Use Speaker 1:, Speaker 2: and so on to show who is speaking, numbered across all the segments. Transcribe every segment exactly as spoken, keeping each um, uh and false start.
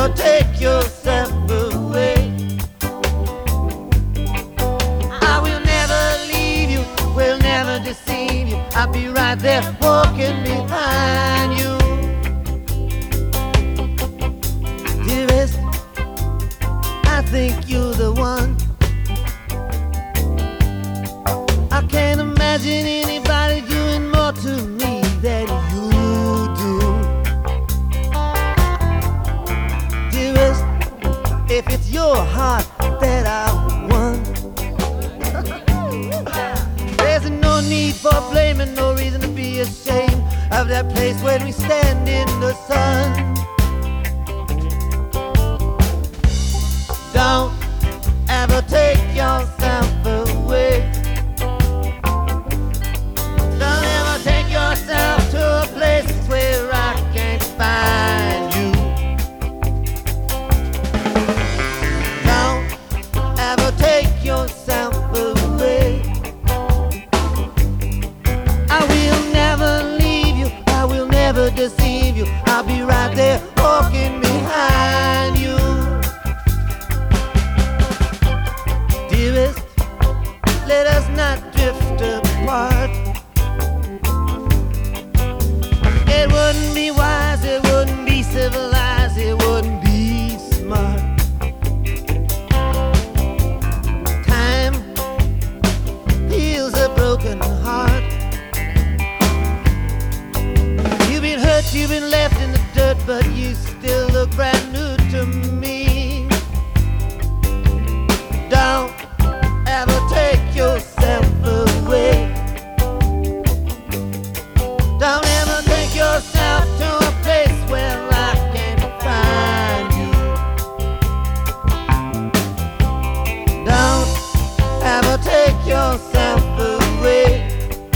Speaker 1: ever take yourself away. I will never leave you, will never deceive you. I'll be right there walking behind you. Dearest, I think you're the one. I can't imagine anybody doing more to me than you do. Dearest, if it's your heart that I want, there's no need for blaming, no reason to be ashamed of that place where we stand in the sun. Don't ever take yourself away. Don't ever take yourself to a place where I can't find you. Don't ever take yourself away. I will never leave you, I will never deceive you. I'll be right there walking behind you. Dearest, let us not drift apart. It wouldn't be wise, it wouldn't be civilized, it wouldn't be smart. Time heals a broken heart. You've been hurt, you've been left in the dirt, but you still look brand new to me. Don't ever take yourself away. Don't ever take yourself to a place where I can't find you. Don't ever take yourself away.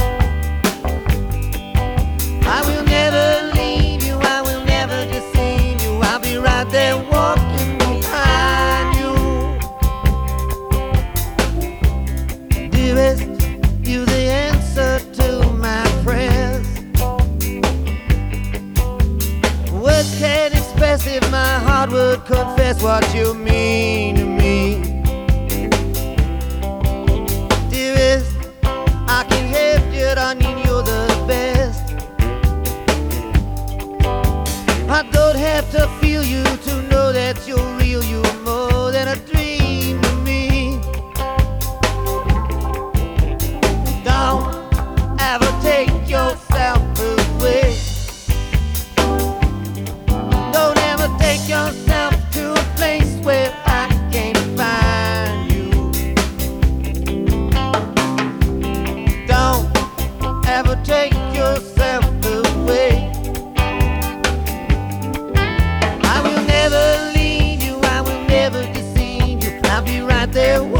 Speaker 1: I will never leave you, I will never deceive you. I'll be right there walking behind you. Dearest, you're the answer to my prayers. Words can't express if my heart would confess what you mean to me. Dearest, I can help you, darling, you're the best. I don't have to feel you to know that you're real. You're more than a dream to me. Don't ever take yourself away. Don't ever take yourself to a place where I can't find you. Don't ever take yourself away. I will never leave you, I will never deceive you. I'll be right there.